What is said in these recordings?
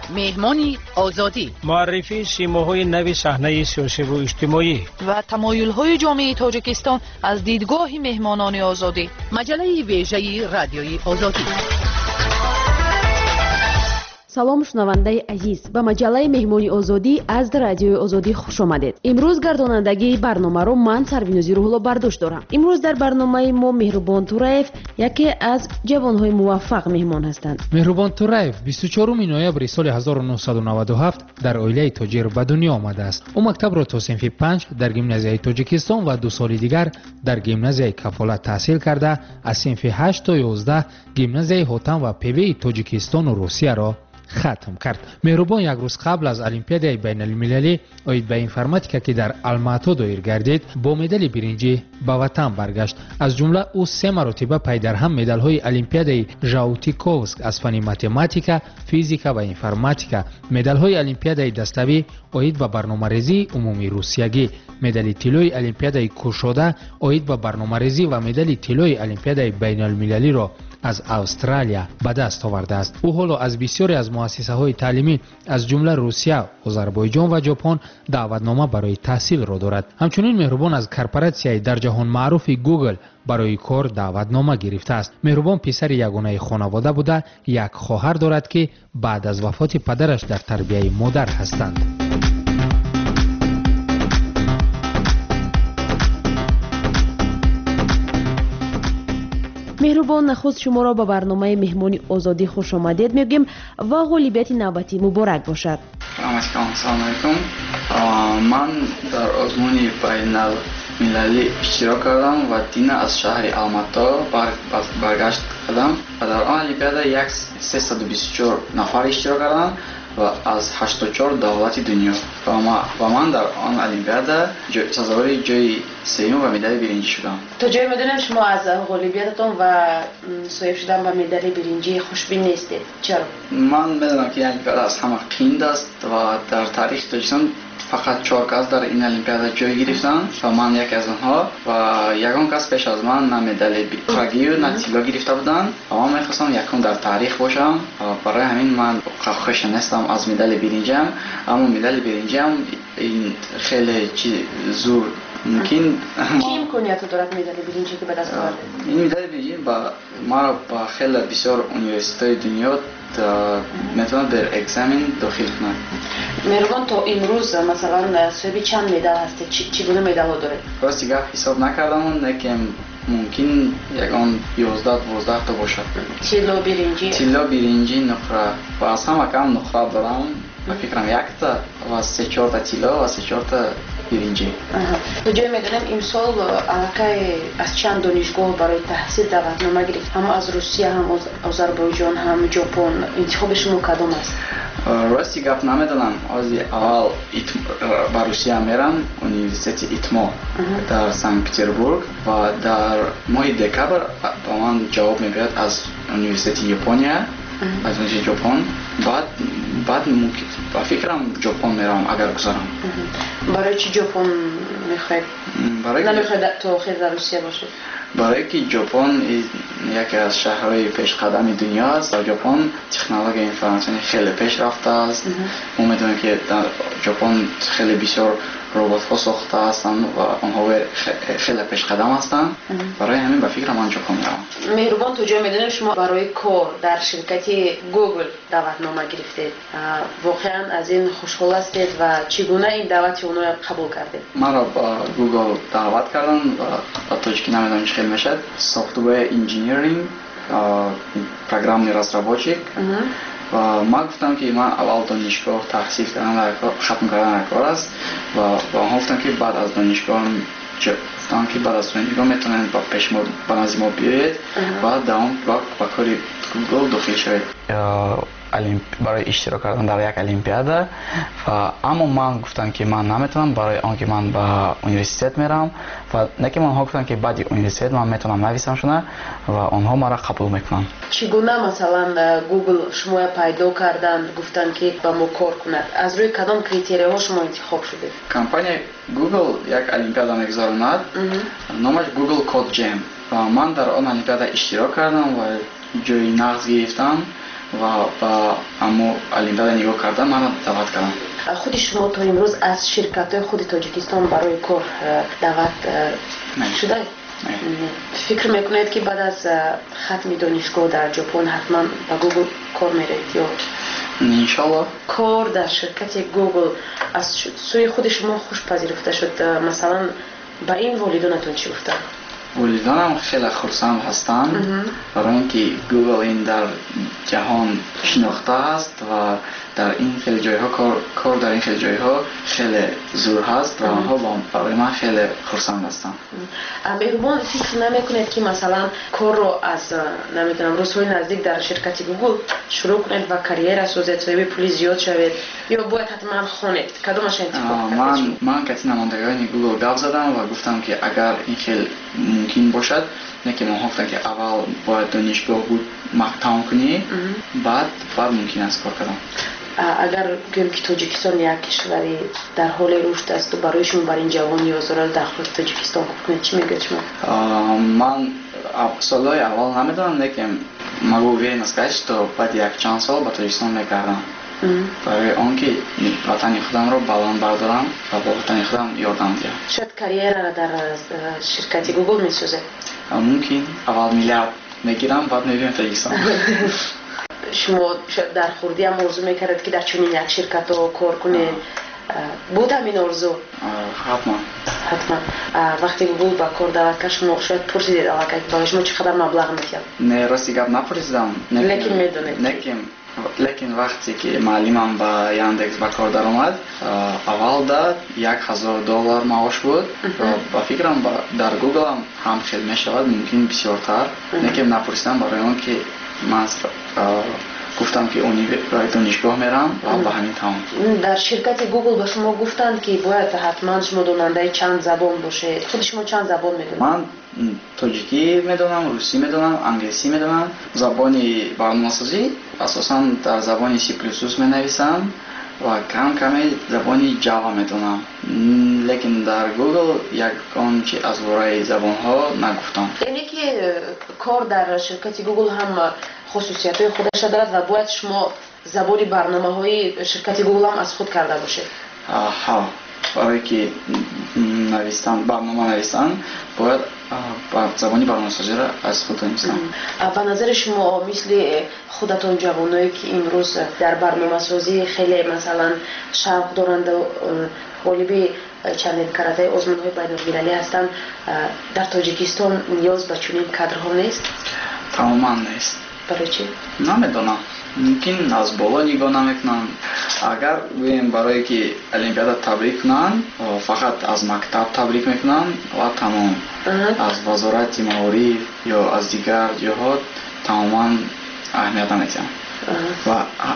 مهمانی آزادی، معرفی سیماهای نوی صحنه سیاسی و اجتماعی و تمایل‌های جامعه تاجیکستان از دیدگاه مهمانان آزادی. مجله ویژه رادیوی آزادی. салом шунавандаи азиз, ба маҷаллаи меҳмони озодӣ аз радиои озодӣ хуш омадед. имрӯз гардонандагии барномаро ман Сарвинозӣ Рӯҳулло бардошт дорам. имрӯз дар барномаи мо Меҳрубон Тураев яке аз ҷавонҳои муваффақ меҳмон ҳастанд. Меҳрубон Тураев 24 ноябри соли 1997 дар оилаи тоҷир ба дунё омадааст. ӯ мактабро то синфи 5 дар гимназияи Тоҷикистон ва 2 соли дигар дар гимназияи Кафолат таҳсил карда, аз синфи 8 то 11 гимназияи Ҳотам ва ПВ-и Тоҷикистону Русияро хатм кард. меҳрубон як рӯз қабл аз олимпиадаи байналмилалӣ оид ба информатика ки дар Алмато доир гардид, бо медали биринҷӣ ба ватан баргашт. аз ҷумла ӯ 3 маротиба пайдарҳам медалҳои олимпиадаи Жаутиковск аз фани математика, физика ва информатика, медалҳои олимпиадаи dastavӣ оид ба барномарезии умумии русиягӣ, медали тиллои олимпиадаи кушода оид ба барномарезӣ ва медали тиллои олимпиадаи байналмилалиро аз Австралия ба даст овардааст. ӯ ҳоло аз бисёре аз муассисаҳои таълимӣ аз ҷумла Русия, Озарбойҷон ва Ҷопон даъватнома барои таҳсилро дорад. ҳамчунин меҳрубон аз корпоратсияи дар ҷаҳон маъруфи Google барои кор даъватнома гирифтааст. меҳрубон писари ягонаи хонавода буда, як хоҳар дорад ки баъд аз вафоти падараш дар тарбияи модар ҳастанд. меҳрубон, нахуст шуморо ба барномаи меҳмони озодӣ хуш омадед мегӯем ва ғолибияти навбатӣ муборак бошад. Assalomu alaykum. Man дар озмуни байналмилалӣ иштирок кардам ва дина аз шаҳри Алмато баргашт кардам ва дар он олимпиада 324 нафар иштирок карданд ва аз 84 давлати дунё ва ман дар он олимпиада сазовари ҷои сеюм ва медали биринҷӣ шудам. То ҷои медонем шумо аз ғолибиятатон ва соҳиб шудан ба медали биринҷӣ хушбин нестед. чаро? Ман медонам ки олимпиада аз ҳама қиин аст ва дар таърихи Тоҷикистон фақат 4 кас дар ин олимпиада ҷой гирифтанд ва ман яке аз онҳо ва ягон кас пеш аз ман на медали прагию на тилло гирифта буданд ва ман мехостам якум дар таърих бошам. барои ҳамин ман хоша нестам аз медали биринҷиам, аммо медали биринҷиам ин хеле зур мумкин чӣ имкониято дорад медали биринҷӣ ки ба даст овард? ин медали биринҷӣ маро ба хеле бисёр университетҳои дунё метавонад бер экзамен дохил кунад. меҳрубон, то имрӯз масалан соҳиби чанд медал ҳастед? чӣ гуна медалҳо доред? рости гап ҳисоб накардам, лекин мумкин ягон 11-12 та бошад. тилло биринҷӣ нуқра ва аз ҳама кам нуқра дорам. ба фикрам якта ва 3-4 та тилло ва 3-4 та биринҷӣ. То ҷое медонем имсол аллакай аз чанд донишгоҳ барои таҳсил даъватнома гирифт? ҳам аз Русия, ҳам Озарбойҷон, ҳам Ҷопон. интихоби шумо кадом аст? рости гап намедонам. аввал ба Русия мерам, университети ИТМО дар Санкт-Петербург ва дар моҳи декабр ба ман ҷавоб мебиёд аз университети Япония, аз университети Ҷопон. баъд ба фикрам Ҷопон мерам агар гузарам. барои чӣ Ҷопон мехоҳед? намехоҳед то охир дар Русия бошед? барое ки Ҷопон яке аз шаҳрҳои пешқадами дунё аст ва Ҷопон технологияи информатсионӣ хеле пешрафта аст. мо медонем ки дар Ҷопон хеле бисёр роботҳо сохта ҳастанд ва онҳо хеле пешқадам ҳастанд. барои ҳамин ба фикрам ман Ҷопон меравам. меҳрубон, то ҷое медонем шумо барои кор дар ширкати Google даъватнома гирифтед. воқеан аз ин хушҳол ҳастед ва чӣ гуна ин даъвати онҳоро қабул кардед? маро ба Google даъват карданд ва ба тоҷикӣ намедонам чӣ хел мешавад. software engineering, программный разработчик. ва ман гуфтам ки ман аввал донишгоҳ таҳсил хатм кардан кор аст ва онҳо гуфтам ки баъд аз донишгоҳ метавонед ба назди мо биёед ва ба кори Google дохил шавед барои иштирок кардан дар як олимпиада. ва аммо ман гуфтам ки ман наметавонам, барои он ки ман ба университет мерам ва не ки онҳо гуфтанд ки баъди университет ман метавонам нависам шуна ва онҳо маро қабул мекунанд. чӣ гуна масалан Google шумоя пайдо карданд, гуфтанд ки ба мо кор кунад? аз рӯи кадом критерияҳо шумо интихоб шудед? компанияи Google як олимпиада мегузаронад, номаш Google Code Jam ва ман дар он олимпиада иштирок кардам ва ҷои нағз гирифтам و با امو олимпиада нигоҳ карда мана даъват кардам. خود شما تا امروز از شرکت خود تاجیکستان برای کار دعوت شده؟ فکر میکنید که بعد از ختم دانشگاه در ژاپن حتما با گوگل کار میرید یا انشالله کار در شرکت گوگل از سوی خود شما خوش پذیرفته شد؟ مثلا با این والدانتون چی گفتن؟ والدانم خیلی خرسند هستند برای اینکه گوگل این در جهان شناخته است و در این خیلی جایها کار در این خیلی جایها خیلی زور هست و آنها برای من خیلی خرسند هستند. مهربان فکر نمیکنید که مثلا کار رو از نمیدونم روزهای نزدیک در شرکت گوگل شروع کنید و کریر سازید و پول زیاد شوید یا باید حتما خونید؟ کدومش انتخاب کردید؟ من کسی نمایندگان گوگل گپ زدم و گفتم که اگر این خیلی ممکن باشد نه که ما گفتن که اول باید دانشگاه بود تمام کنی بعد ممکن است کار کردن. اگر بگیم که تاجیکستان یک کشوری در حال رشد است و برای شما برای این جوانی آزار داخل تاجیکستان کنید چی میگید شما؟ من سالهای اول نمیدونم لیکن могу уверенно сказать что بعد یک چند سال با تاجیکستان میگردم برای آنکه وطن خودم رو بالان بردارم و با وطن خودم یادم دهم. شاید کریر در شرکت گوگل میسازه؟ ممکن اول میلیارد میگیرم بعد میبینم تاجیکستان. شما شاید در خوردی هم آرزو میکردید که در چنین یک شرکت رو کار کنید؟ بود همین آرزو؟ حتما. وقتی گوگل با کار دعوت کرد شما شاید پرسیدید برای شما چقدر مبلغ میتید؟ نه راستی گپ نپرسیدم. لیکن میدونید؟ لیکن وقتی که معلمم با یاندکس با کار در اومد اول داد $1000 معاش بود و فکرم در گوگل هم خیلی میشود ممکن بسیارتر لیکن نپرسیدم برای اون که من گفتم که دانشگاه میرم و با همین تمام. در شرکت گوگل با شما گفتند که باید حتما شما داننده چند زبان باشید. خود شما چند زبان میدونید؟ من تاجیکی میدونم، روسی میدونم، انگلیسی میدونم، زبانی برنامه‌سازی اساساً در زبان C++ مینویسم و کمی زبانی جاوا میدونم لیکن در گوگل یکان چی از ورای زبان ها نگفتم. یعنی که کار در شرکت گوگل هم خصوصیت های خودش دارد و باید شما زبان برنامه های شرکت گوگل هم از خود کرده باشید؟ ها برای که برنامه نویسن باید زبانی برنامه‌سازی را از خود نویسن. به نظر شما مثل خودتون جوانایی که امروز در برنامه‌سازی خیلی مثلا شوق دارند و غالب چندین کراتای آزمون‌های بین‌المللی هستند در تاجیکستان نیاز به چنین کادرها نیست؟ تماما نیست. برای چی؟ نمیدونم. ممکن از بالا نگاه نمیکنن. اگر بگیم برای که олимпиада تبریک کنن فقط از مکتب تبریک میکنن و تمام از وزارت معارف یا از دیگر جهات تماما اهمیت نمیدن و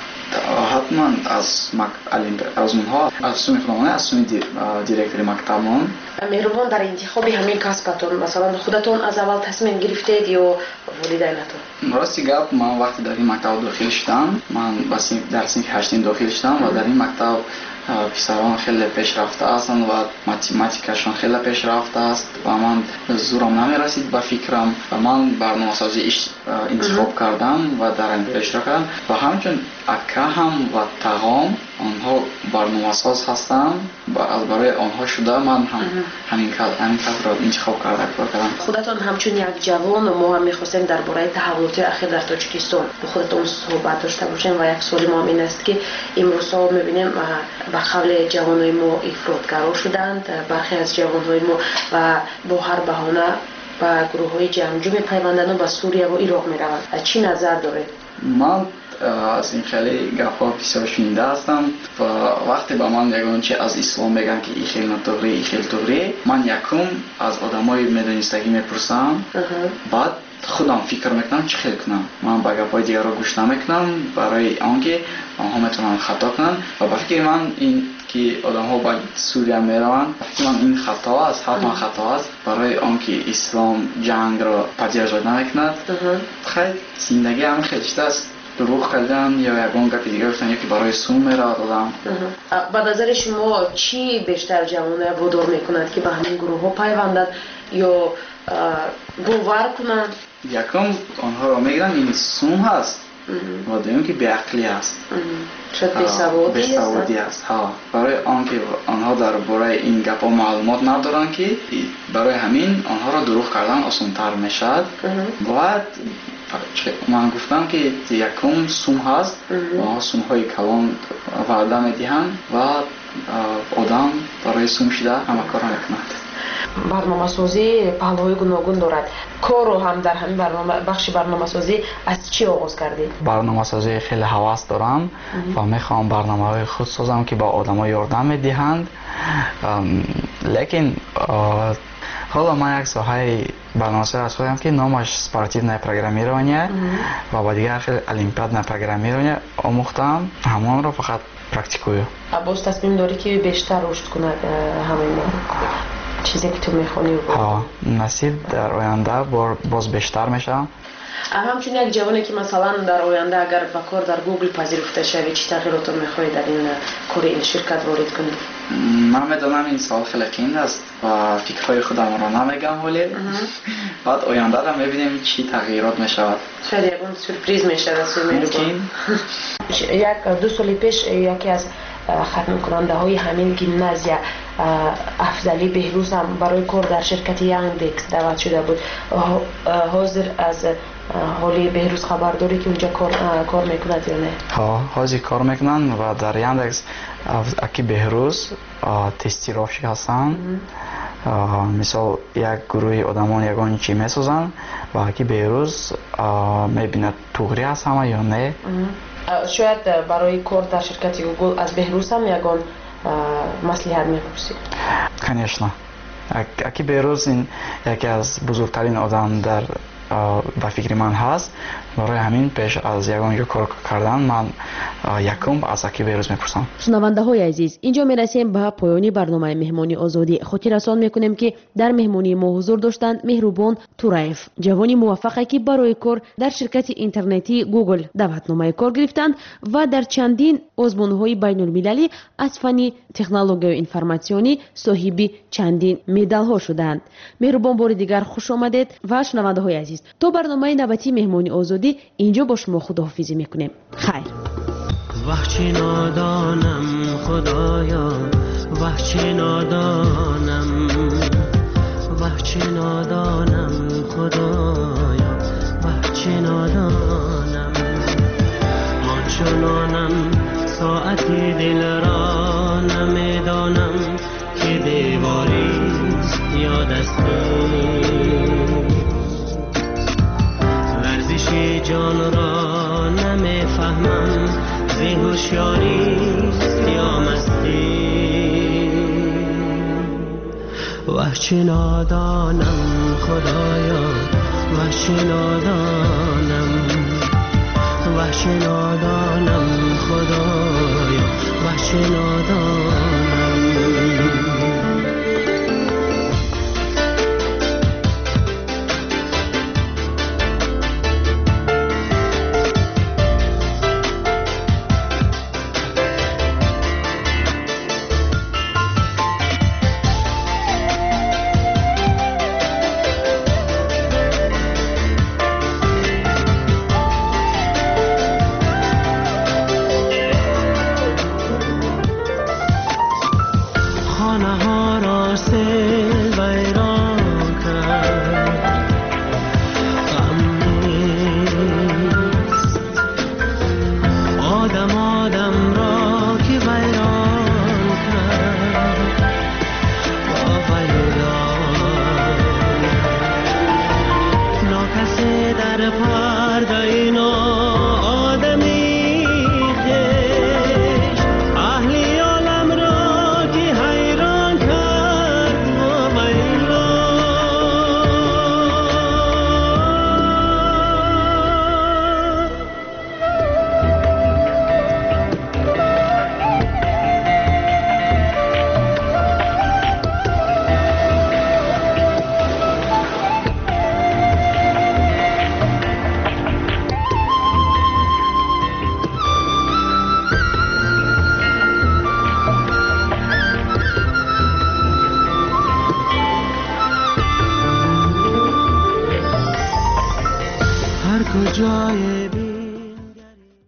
حتما از آزمون‌ها از سوی خودمانه از سوی دیرکتوری مکتبمان. مهربان در انتخاب همین کسبتون مثلا خودتون از اول تصمیم گرفتید یا والدینتون؟ راستی گپ من وقتی در این مکتب داخل شدم من در سنف 8 داخل شدم و در این مکتب پسران خیلی پیشرفته هستند و متماتیکشون خیلی پیشرفته است و من زورم نمیرسید به فکرم و من برنامه‌سازی انتخاب کردم و در آن اشتراک کردم و همچنین اکاهم و تغام آنها برنامه‌ساز هستند و از برای آنها شده من همین کار را انتخاب کردم. خودتون همچون یک جوان و ما هم می‌خواستیم درباره تحولات اخیر در تاجیکستان با خودتون صحبت داشته باشیم و یک سوال ما این است که امروزها می‌بینیم به قول جوانای ما افراطگرا شدند. برخی از جوانای ما و با هر بهانه با گروه‌های جمعی می‌پیوندند و به سوریه و عراق می‌روند. چی نظر دارید؟ من از این خیلی گپ‌ها بسیار شنیده هستم و وقتی با من یگان چی از اسلام میگن که این خیلی ناتوری این خیلی توری من یکم از آدمای میدونستگی میپرسم بعد خودم فکر میکنم چی خیلی کنم. من با گپ‌های دیگر رو گوش نمیکنم برای آنکه آنها میتونن خطا کنن و با فکر من این که آدم‌ها با سوریه میروند من این خطا است حتما خطا است برای آنکه اسلام جنگ را پذیرش نمیکند. خیلی زندگی هم خیلی است دروغ کردن یا یگان گپ دیگه گفتن یکی برای سوم میره آدم. به نظر شما چی بیشتر جوانه وادار میکند که به همین گروه ها پیوندند یا باور کنند؟ یکم آنها را میگن این سوم هست و دوم که بیعقلی است. شاید بیسوادی است. برای آنکه آنها درباره این گپ ها معلومات ندارن که برای همین آنها را دروغ کردن آسان‌تر میشد. بعد من گفتم که یکم سوم هست و آنها سوم های کلان وعده میدهند و آدم برای سوم شده همه کار میکند. برنامه‌سازی پهلوهای گوناگون دارد. کار رو هم در همین بخش برنامه‌سازی از چی آغاز کردید؟ برنامه‌سازی خیلی هوس دارم و میخوام برنامه‌های خود سازم که با آدم‌ها یاردم میدهند. لیکن حالا من یک ساحه برنامه‌سازی از خودم که نامش спортивное программирование و با دیگر خیلی олимпиадное программирование آموختم. همون رو فقط پرکتیکویو. باز تصمیم داری که بیشتر رشد کند همین چیزی که تو میخونی؟ نصیب در آینده باز بیشتر میشه. همچنین یک جوانی که مثلا در آینده اگر به کار در گوگل پذیرفته شوی چی تغییرات میخوای در این کار این شرکت وارد کنی؟ من میدونم این سوال خیلی قیمت است و فکرهای خودم را نمیگم ولی بعد آینده را میبینیم چی تغییرات میشود. شاید یک سورپریز میشه. ممکن. یک 2 سال پیش یکی از ختم کننده های همین گیمنازیا افضلی بهروز هم برای کار در شرکت یاندکس دعوت شده بود. حاضر از حالی بهروز خبر داری که اونجا کار میکند یا نه؟ حاضر کار میکنن و در یاندکس اکی بهروز تستیرافشی هستن. مثال یک گروه آدمان یگانی چی میسازن و اکی بهروز میبیند توغری هست همه یا نه. شاید برای کار در شرکت گوگل از بهروز هم یگان مصلحت میپرسید؟ کنیشنا اکی بهروز این یکی از بزرگترین آدم در به فکر من هست. برای همین پیش از یگان کار کردن من یکم از اکی بهروز میپرسم. شنونده های عزیز، اینجا میرسیم به پایانی برنامه مهمانی آزادی. خاطر رسان میکنیم که در مهمانی ما حضور داشتند مهربان تورایف، جوانی موفقی که برای کار در شرکت اینترنتی گوگل دعوتنامه کار گرفتند و در چندین آزمون‌های بین المللی از فن تکنولوژی و اینفورماسیونی صاحب چندین مدال ها شدند. مهربان بار دیگر خوش آمدید و شنونده های عزیز، تا برنامه نوبتی مهمانی آزادی اینجا با شما خداحافظی میکنیم. خیر. وحچه نادانم خدایا، وحچه نادانم، وحچه نادانم خدایا، وحچه نادانم. آنچنانم ساعتی دل را نمیدانم که دیواری یا دستی، ورزش جان را نمیفهمم زی هوشیاری یا مستی. وحچه نادانم خدایا، وحچه نادانم، وحچه نادانم خدایا، وحچه نادانم.